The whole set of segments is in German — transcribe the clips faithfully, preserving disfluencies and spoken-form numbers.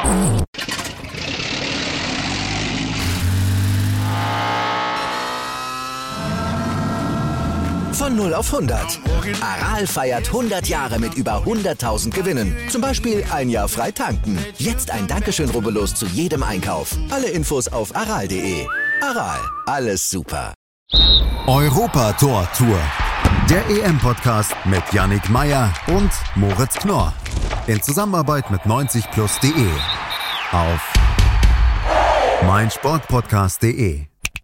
Von null auf hundert. Aral feiert hundert Jahre mit über hunderttausend Gewinnen. Zum Beispiel ein Jahr frei tanken. Jetzt ein Dankeschön, rubbellos zu jedem Einkauf. Alle Infos auf aral punkt de. Aral, alles super. Europa-Tor Tour. Der E M-Podcast mit Yannick Meyer und Moritz Knorr. In Zusammenarbeit mit neunzig plus punkt de. Auf meinsportpodcast punkt de.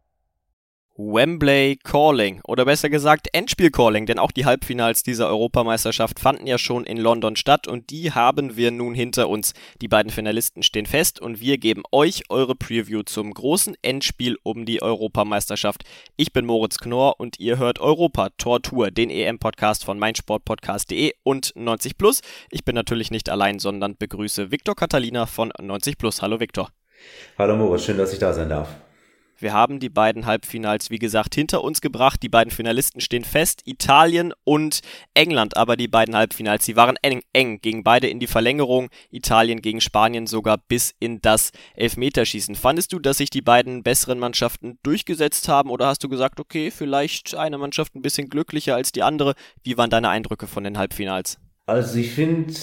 Wembley Calling oder besser gesagt Endspiel Calling, denn auch die Halbfinals dieser Europameisterschaft fanden ja schon in London statt und die haben wir nun hinter uns. Die beiden Finalisten stehen fest und wir geben euch eure Preview zum großen Endspiel um die Europameisterschaft. Ich bin Moritz Knorr und ihr hört Europa Tor Tour, den E M-Podcast von meinsportpodcast punkt de und neunzig plus. Ich bin natürlich nicht allein, sondern begrüße Viktor Katalina von neunzig plus. Hallo Viktor. Hallo Moritz, schön, dass ich da sein darf. Wir haben die beiden Halbfinals, wie gesagt, hinter uns gebracht. Die beiden Finalisten stehen fest, Italien und England. Aber die beiden Halbfinals, die waren eng, eng, gingen beide in die Verlängerung. Italien gegen Spanien sogar bis in das Elfmeterschießen. Fandest du, dass sich die beiden besseren Mannschaften durchgesetzt haben? Oder hast du gesagt, okay, vielleicht eine Mannschaft ein bisschen glücklicher als die andere? Wie waren deine Eindrücke von den Halbfinals? Also ich finde,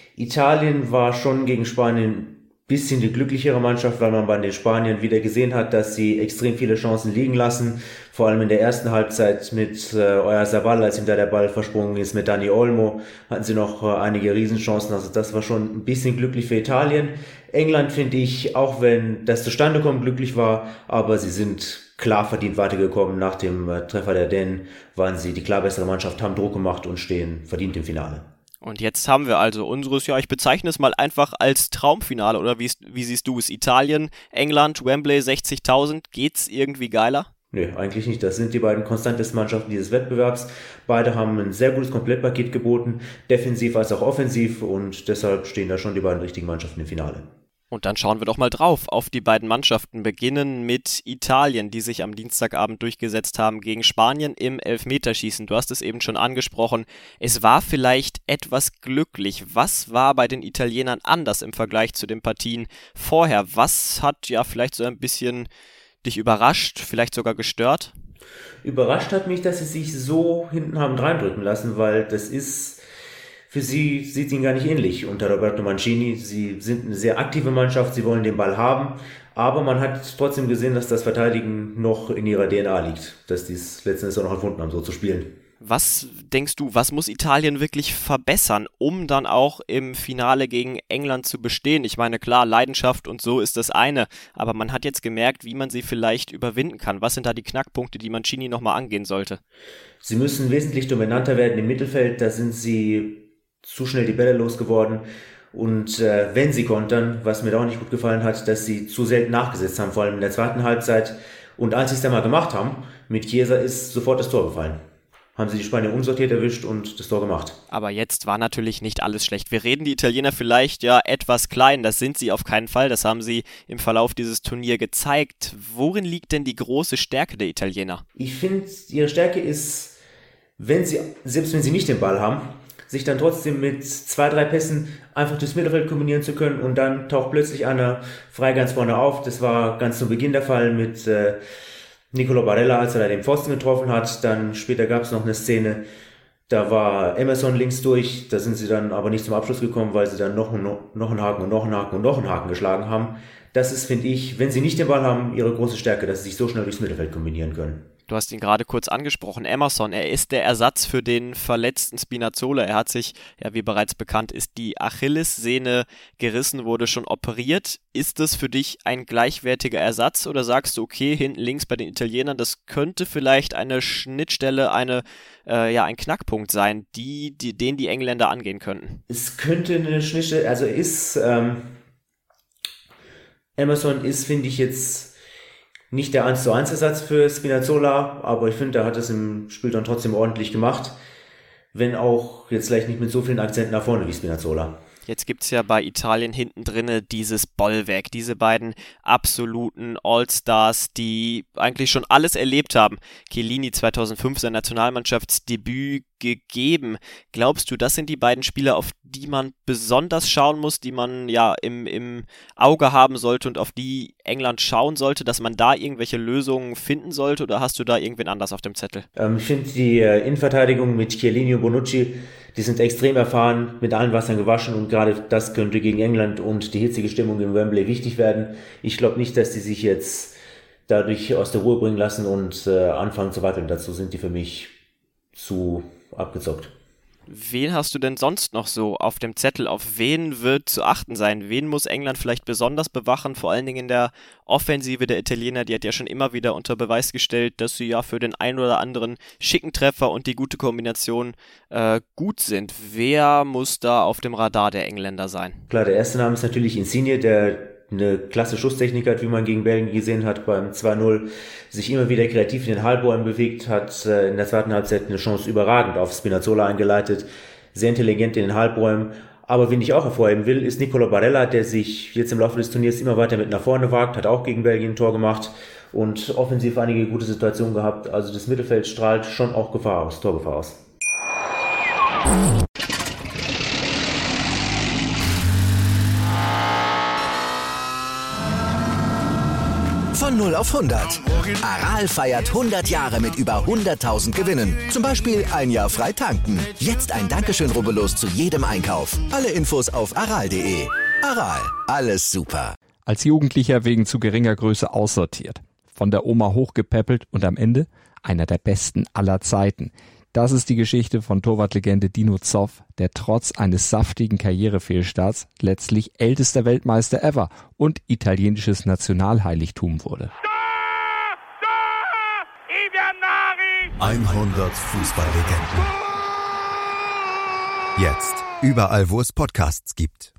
Italien war schon gegen Spanien bisschen die glücklichere Mannschaft, weil man bei den Spaniern wieder gesehen hat, dass sie extrem viele Chancen liegen lassen. Vor allem in der ersten Halbzeit mit äh, Oyarzabal, als ihm da der Ball versprungen ist, mit Dani Olmo, hatten sie noch äh, einige Riesenchancen. Also das war schon ein bisschen glücklich für Italien. England finde ich, auch wenn das zustande kommt, glücklich war, aber sie sind klar verdient weitergekommen. Nach dem äh, Treffer der Dänen waren sie die klar bessere Mannschaft, haben Druck gemacht und stehen verdient im Finale. Und jetzt haben wir also unseres, ja, ich bezeichne es mal einfach als Traumfinale, oder wie, wie siehst du es? Italien, England, Wembley, sechzigtausend, geht's irgendwie geiler? Nö, eigentlich nicht. Das sind die beiden konstantesten Mannschaften dieses Wettbewerbs. Beide haben ein sehr gutes Komplettpaket geboten, defensiv als auch offensiv, und deshalb stehen da schon die beiden richtigen Mannschaften im Finale. Und dann schauen wir doch mal drauf auf die beiden Mannschaften, beginnen mit Italien, die sich am Dienstagabend durchgesetzt haben gegen Spanien im Elfmeterschießen. Du hast es eben schon angesprochen, es war vielleicht etwas glücklich. Was war bei den Italienern anders im Vergleich zu den Partien vorher? Was hat ja vielleicht so ein bisschen dich überrascht, vielleicht sogar gestört? Überrascht hat mich, dass sie sich so hinten haben reindrücken lassen, weil das ist... Für sie sieht es ihnen gar nicht ähnlich unter Roberto Mancini. Sie sind eine sehr aktive Mannschaft, sie wollen den Ball haben, aber man hat trotzdem gesehen, dass das Verteidigen noch in ihrer D N A liegt, dass die es letztendlich auch noch erfunden haben, so zu spielen. Was denkst du, was muss Italien wirklich verbessern, um dann auch im Finale gegen England zu bestehen? Ich meine, klar, Leidenschaft und so ist das eine, aber man hat jetzt gemerkt, wie man sie vielleicht überwinden kann. Was sind da die Knackpunkte, die Mancini nochmal angehen sollte? Sie müssen wesentlich dominanter werden im Mittelfeld, da sind sie zu schnell die Bälle losgeworden, und äh, wenn sie kontern, was mir da auch nicht gut gefallen hat, dass sie zu selten nachgesetzt haben, vor allem in der zweiten Halbzeit, und als sie es dann mal gemacht haben, mit Chiesa ist sofort das Tor gefallen. Haben sie die Spanier umsortiert erwischt und das Tor gemacht. Aber jetzt war natürlich nicht alles schlecht. Wir reden die Italiener vielleicht ja etwas klein, das sind sie auf keinen Fall, das haben sie im Verlauf dieses Turniers gezeigt. Worin liegt denn die große Stärke der Italiener? Ich finde, ihre Stärke ist, wenn sie, selbst wenn sie nicht den Ball haben, sich dann trotzdem mit zwei, drei Pässen einfach durchs Mittelfeld kombinieren zu können, und dann taucht plötzlich einer frei ganz vorne auf. Das war ganz zu Beginn der Fall mit äh, Nicolo Barella, als er da den Pfosten getroffen hat. Dann später gab es noch eine Szene, da war Emerson links durch, da sind sie dann aber nicht zum Abschluss gekommen, weil sie dann noch, noch, noch einen Haken und noch einen Haken und noch einen Haken geschlagen haben. Das ist, finde ich, wenn sie nicht den Ball haben, ihre große Stärke, dass sie sich so schnell durchs Mittelfeld kombinieren können. Du hast ihn gerade kurz angesprochen, Emerson, er ist der Ersatz für den verletzten Spinazzola. Er hat sich, ja wie bereits bekannt ist, die Achillessehne gerissen, wurde schon operiert. Ist das für dich ein gleichwertiger Ersatz, oder sagst du, okay, hinten links bei den Italienern, das könnte vielleicht eine Schnittstelle, eine, äh, ja, ein Knackpunkt sein, die, die, den die Engländer angehen könnten? Es könnte eine Schnittstelle, also ist, ähm, Emerson ist, finde ich jetzt, nicht der eins zu eins Ersatz für Spinazzola, aber ich finde, er hat es im Spiel dann trotzdem ordentlich gemacht, wenn auch jetzt vielleicht nicht mit so vielen Akzenten nach vorne wie Spinazzola. Jetzt gibt es ja bei Italien hinten drinne dieses Bollwerk, diese beiden absoluten All-Stars, die eigentlich schon alles erlebt haben. Chiellini zweitausendfünf sein Nationalmannschaftsdebüt gegeben. Glaubst du, das sind die beiden Spieler, auf die man besonders schauen muss, die man ja im, im Auge haben sollte und auf die England schauen sollte, dass man da irgendwelche Lösungen finden sollte, oder hast du da irgendwen anders auf dem Zettel? Ähm, ich finde die äh, Innenverteidigung mit Chiellini und Bonucci, die sind extrem erfahren, mit allen Wassern gewaschen, und gerade das könnte gegen England und die hitzige Stimmung in Wembley wichtig werden. Ich glaube nicht, dass die sich jetzt dadurch aus der Ruhe bringen lassen und äh, anfangen zu wackeln. Dazu sind die für mich zu abgezockt. Wen hast du denn sonst noch so auf dem Zettel? Auf wen wird zu achten sein? Wen muss England vielleicht besonders bewachen? Vor allen Dingen in der Offensive der Italiener, die hat ja schon immer wieder unter Beweis gestellt, dass sie ja für den einen oder anderen schicken Treffer und die gute Kombination äh, gut sind. Wer muss da auf dem Radar der Engländer sein? Klar, der erste Name ist natürlich Insigne, der eine klasse Schusstechnik hat, wie man gegen Belgien gesehen hat beim zwei null, sich immer wieder kreativ in den Halbräumen bewegt, hat äh, in der zweiten Halbzeit eine Chance überragend auf Spinazzola eingeleitet, sehr intelligent in den Halbräumen. Aber wen ich auch hervorheben will, ist Nicolo Barella, der sich jetzt im Laufe des Turniers immer weiter mit nach vorne wagt, hat auch gegen Belgien ein Tor gemacht und offensiv einige gute Situationen gehabt. Also das Mittelfeld strahlt schon auch Gefahr aus, Torgefahr aus. Von null auf hundert. Aral feiert hundert Jahre mit über hunderttausend Gewinnen. Zum Beispiel ein Jahr frei tanken. Jetzt ein Dankeschön, rubbellos zu jedem Einkauf. Alle Infos auf aral punkt de. Aral, alles super. Als Jugendlicher wegen zu geringer Größe aussortiert. Von der Oma hochgepäppelt und am Ende einer der besten aller Zeiten. Das ist die Geschichte von Torwartlegende Dino Zoff, der trotz eines saftigen Karrierefehlstarts letztlich ältester Weltmeister ever und italienisches Nationalheiligtum wurde. hundert Fußballlegenden. Jetzt überall, wo es Podcasts gibt.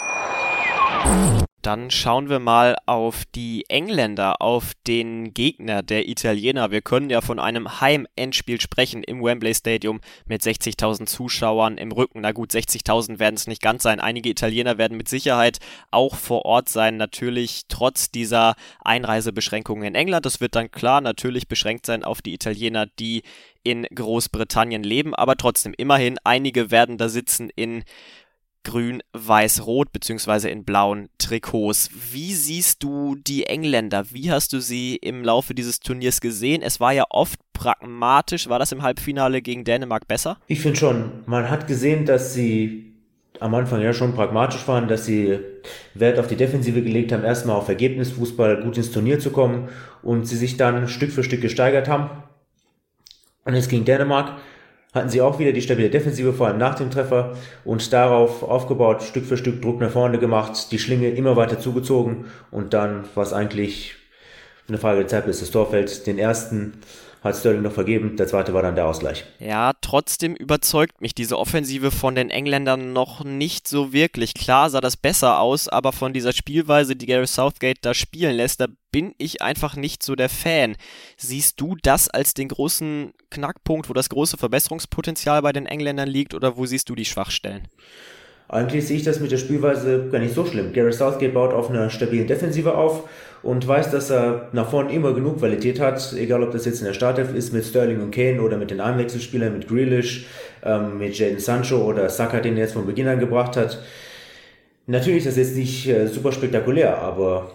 Dann schauen wir mal auf die Engländer, auf den Gegner der Italiener. Wir können ja von einem Heim-Endspiel sprechen im Wembley Stadium mit sechzigtausend Zuschauern im Rücken. Na gut, sechzigtausend werden es nicht ganz sein. Einige Italiener werden mit Sicherheit auch vor Ort sein. Natürlich trotz dieser Einreisebeschränkungen in England. Das wird dann klar natürlich beschränkt sein auf die Italiener, die in Großbritannien leben. Aber trotzdem, immerhin, einige werden da sitzen in grün, weiß, rot beziehungsweise in blauen Trikots. Wie siehst du die Engländer? Wie hast du sie im Laufe dieses Turniers gesehen? Es war ja oft pragmatisch. War das im Halbfinale gegen Dänemark besser? Ich finde schon, man hat gesehen, dass sie am Anfang ja schon pragmatisch waren, dass sie Wert auf die Defensive gelegt haben, erstmal auf Ergebnisfußball gut ins Turnier zu kommen und sie sich dann Stück für Stück gesteigert haben. Und jetzt gegen Dänemark hatten sie auch wieder die stabile Defensive, vor allem nach dem Treffer, und darauf aufgebaut, Stück für Stück Druck nach vorne gemacht, die Schlinge immer weiter zugezogen, und dann war es eigentlich eine Frage der Zeit, bis das Tor fällt. Den ersten hat Sterling noch vergeben, der zweite war dann der Ausgleich. Ja, trotzdem überzeugt mich diese Offensive von den Engländern noch nicht so wirklich. Klar sah das besser aus, aber von dieser Spielweise, die Gareth Southgate da spielen lässt, da bin ich einfach nicht so der Fan. Siehst du das als den großen Knackpunkt, wo das große Verbesserungspotenzial bei den Engländern liegt, oder wo siehst du die Schwachstellen? Eigentlich sehe ich das mit der Spielweise gar nicht so schlimm. Gareth Southgate baut auf einer stabilen Defensive auf und weiß, dass er nach vorne immer genug Qualität hat, egal ob das jetzt in der Startelf ist mit Sterling und Kane oder mit den Einwechselspielern, mit Grealish, ähm, mit Jadon Sancho oder Saka, den er jetzt von Beginn an gebracht hat. Natürlich ist das jetzt nicht äh, super spektakulär, aber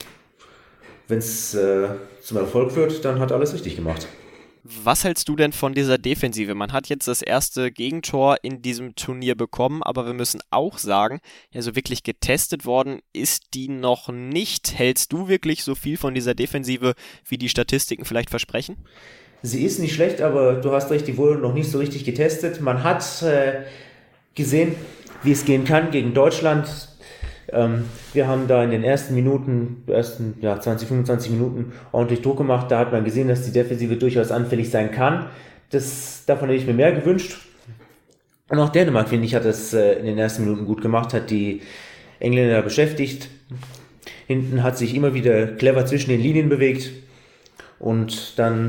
wenn es äh, zum Erfolg führt, dann hat er alles richtig gemacht. Was hältst du denn von dieser Defensive? Man hat jetzt das erste Gegentor in diesem Turnier bekommen, aber wir müssen auch sagen, ja, so wirklich getestet worden ist die noch nicht. Hältst du wirklich so viel von dieser Defensive, wie die Statistiken vielleicht versprechen? Sie ist nicht schlecht, aber du hast recht, die wurde noch nicht so richtig getestet. Man hat äh, gesehen, wie es gehen kann gegen Deutschland. Ähm, wir haben da in den ersten Minuten, ersten ja, zwanzig, fünfundzwanzig Minuten ordentlich Druck gemacht. Da hat man gesehen, dass die Defensive durchaus anfällig sein kann. Das, davon hätte ich mir mehr gewünscht. Und auch Dänemark, finde ich, hat das äh, in den ersten Minuten gut gemacht, hat die Engländer beschäftigt. Hinten hat sich immer wieder clever zwischen den Linien bewegt und dann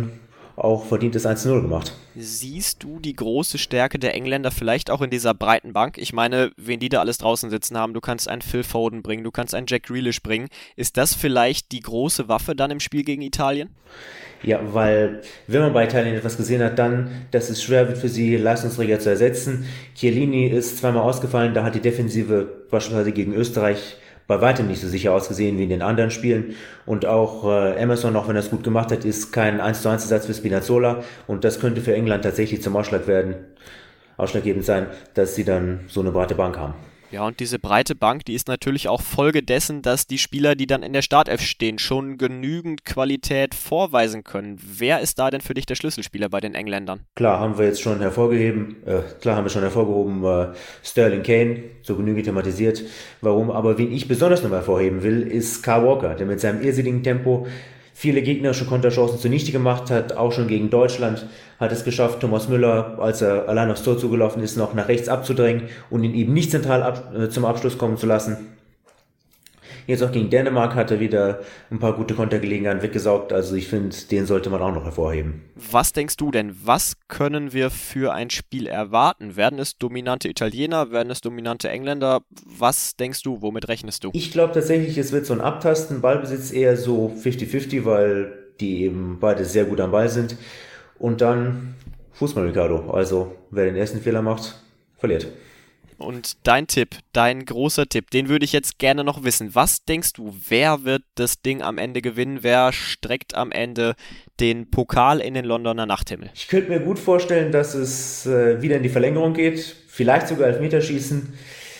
auch verdientes eins zu null gemacht. Siehst du die große Stärke der Engländer vielleicht auch in dieser breiten Bank? Ich meine, wen die da alles draußen sitzen haben, du kannst einen Phil Foden bringen, du kannst einen Jack Grealish bringen. Ist das vielleicht die große Waffe dann im Spiel gegen Italien? Ja, weil wenn man bei Italien etwas gesehen hat, dann, dass es schwer wird für sie, Leistungsträger zu ersetzen. Chiellini ist zweimal ausgefallen, da hat die Defensive beispielsweise gegen Österreich bei weitem nicht so sicher ausgesehen wie in den anderen Spielen. Und auch äh, Emerson, auch wenn er es gut gemacht hat, ist kein eins zu eins Ersatz für Spinazzola. Und das könnte für England tatsächlich zum Ausschlag werden, ausschlaggebend sein, dass sie dann so eine breite Bank haben. Ja, und diese breite Bank, die ist natürlich auch Folge dessen, dass die Spieler, die dann in der Startelf stehen, schon genügend Qualität vorweisen können. Wer ist da denn für dich der Schlüsselspieler bei den Engländern? Klar, haben wir jetzt schon hervorgehoben, äh, klar haben wir schon hervorgehoben, äh, Sterling Kane, so Genüge thematisiert. Warum? Aber wen ich besonders noch hervorheben will, ist Kyle Walker, der mit seinem irrsinnigen Tempo viele gegnerische Konterchancen zunichte gemacht hat, auch schon gegen Deutschland hat es geschafft, Thomas Müller, als er allein aufs Tor zugelaufen ist, noch nach rechts abzudrängen und ihn eben nicht zentral ab, äh, zum Abschluss kommen zu lassen. Jetzt auch gegen Dänemark hat er wieder ein paar gute Kontergelegenheiten weggesaugt, also ich finde, den sollte man auch noch hervorheben. Was denkst du denn, was können wir für ein Spiel erwarten? Werden es dominante Italiener, werden es dominante Engländer? Was denkst du, womit rechnest du? Ich glaube tatsächlich, es wird so ein Abtasten, Ballbesitz eher so fünfzig fünfzig, weil die eben beide sehr gut am Ball sind. Und dann Fußball, Ricardo, also wer den ersten Fehler macht, verliert. Und dein Tipp, dein großer Tipp, den würde ich jetzt gerne noch wissen. Was denkst du, wer wird das Ding am Ende gewinnen? Wer streckt am Ende den Pokal in den Londoner Nachthimmel? Ich könnte mir gut vorstellen, dass es äh, wieder in die Verlängerung geht, vielleicht sogar Elfmeterschießen.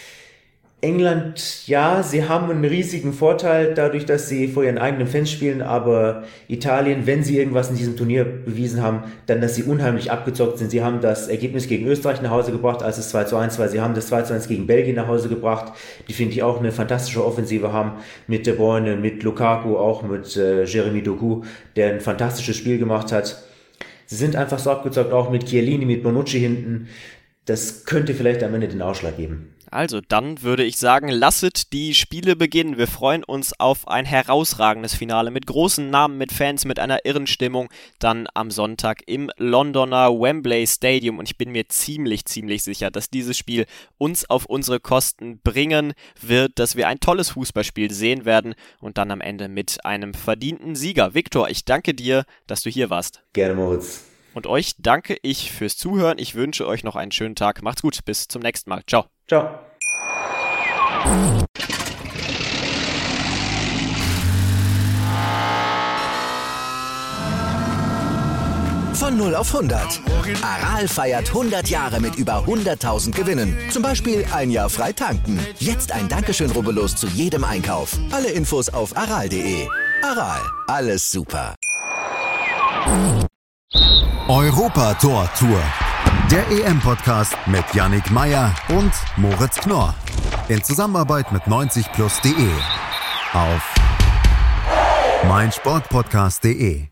England, ja, sie haben einen riesigen Vorteil dadurch, dass sie vor ihren eigenen Fans spielen, aber Italien, wenn sie irgendwas in diesem Turnier bewiesen haben, dann, dass sie unheimlich abgezockt sind. Sie haben das Ergebnis gegen Österreich nach Hause gebracht, als es zwei zu eins war. Sie haben das zwei zu eins gegen Belgien nach Hause gebracht, die, finde ich, auch eine fantastische Offensive haben, mit De Bruyne, mit Lukaku, auch mit äh, Jeremy Doku, der ein fantastisches Spiel gemacht hat. Sie sind einfach so abgezockt, auch mit Chiellini, mit Bonucci hinten. Das könnte vielleicht am Ende den Ausschlag geben. Also dann würde ich sagen, lasset die Spiele beginnen. Wir freuen uns auf ein herausragendes Finale mit großen Namen, mit Fans, mit einer irren Stimmung. Dann am Sonntag im Londoner Wembley Stadium. Und ich bin mir ziemlich, ziemlich sicher, dass dieses Spiel uns auf unsere Kosten bringen wird, dass wir ein tolles Fußballspiel sehen werden und dann am Ende mit einem verdienten Sieger. Viktor, ich danke dir, dass du hier warst. Gerne, Moritz. Und euch danke ich fürs Zuhören. Ich wünsche euch noch einen schönen Tag. Macht's gut, bis zum nächsten Mal. Ciao. Ciao. Von null auf hundert. Aral feiert hundert Jahre mit über hunderttausend Gewinnen. Zum Beispiel ein Jahr frei tanken. Jetzt ein Dankeschön, rubbellos zu jedem Einkauf. Alle Infos auf aral punkt de. Aral, alles super. Europa Tor Tour. Der E M-Podcast mit Yannick Meyer und Moritz Knorr. In Zusammenarbeit mit neunzig plus punkt de. Auf meinsportpodcast punkt de.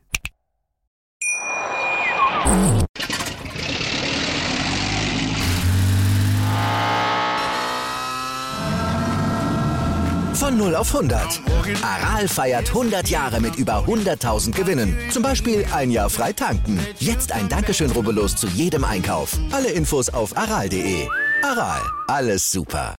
Von null auf hundert. Aral feiert hundert Jahre mit über hunderttausend Gewinnen. Zum Beispiel ein Jahr frei tanken. Jetzt ein Dankeschön, rubbellos zu jedem Einkauf. Alle Infos auf aral punkt de. Aral, alles super.